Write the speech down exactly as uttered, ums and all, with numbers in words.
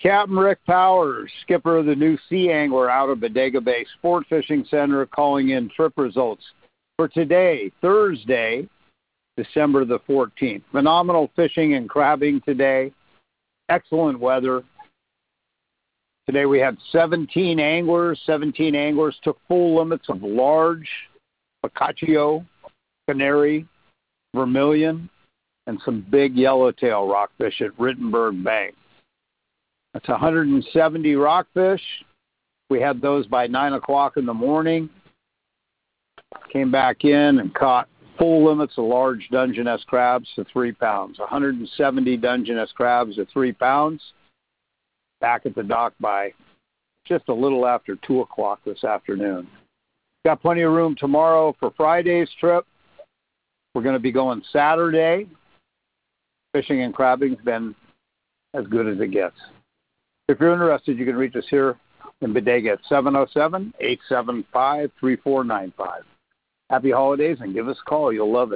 Captain Rick Powers, skipper of the new Sea Angler out of Bodega Bay Sport Fishing Center, calling in trip results for today, Thursday, December the fourteenth. Phenomenal fishing and crabbing today. Excellent weather. Today we had seventeen anglers. seventeen anglers took full limits of large, Picaccio, canary, vermilion, and some big yellowtail rockfish at Rittenberg Bank. That's one hundred seventy rockfish. We had those by nine o'clock in the morning. Came back in and caught full limits of large Dungeness crabs to three pounds. one hundred seventy Dungeness crabs at three pounds. Back at the dock by just a little after two o'clock this afternoon. Got plenty of room tomorrow for Friday's trip. We're going to be going Saturday. Fishing and crabbing's been as good as it gets. If you're interested, you can reach us here in Bodega at seven oh seven, eight seven five, three four nine five. Happy holidays and give us a call. You'll love it.